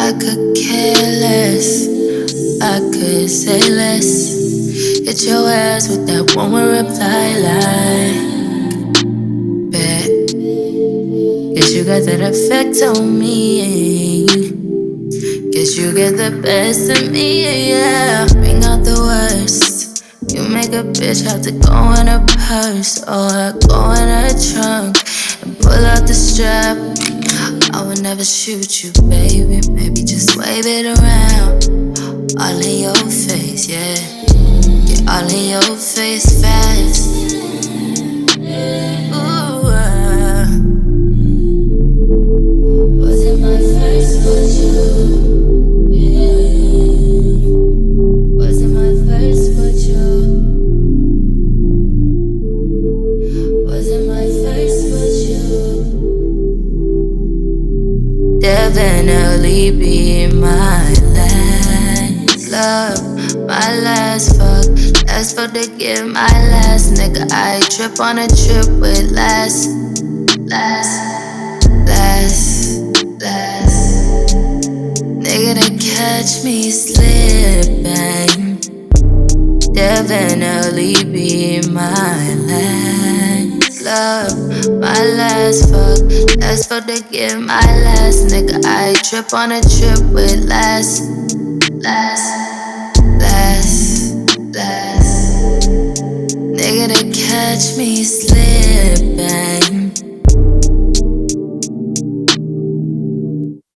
I could care less, I could say less. Hit your ass with that one word reply like bet. Guess you got that effect on me. Guess you get the best of me, yeah. Bring out the worst. You make a bitch have to go in her purse or go in her trunk and pull out the strap. I would never shoot you, baby. Maybe just wave it around. All in your face, yeah. Yeah, all in your face fast. Ooh, wasn't my first, but you. Yeah. Wasn't my first, but you. Wasn't my first, but you. Definitely be my last love, my last fuck. Last fuck to give my last nigga. I trip on a trip with last. Nigga to catch me slipping. Definitely be my last love, my last fuck. Last fuck to give my last nigga. I trip on a trip with last. Nigga to catch me slipping.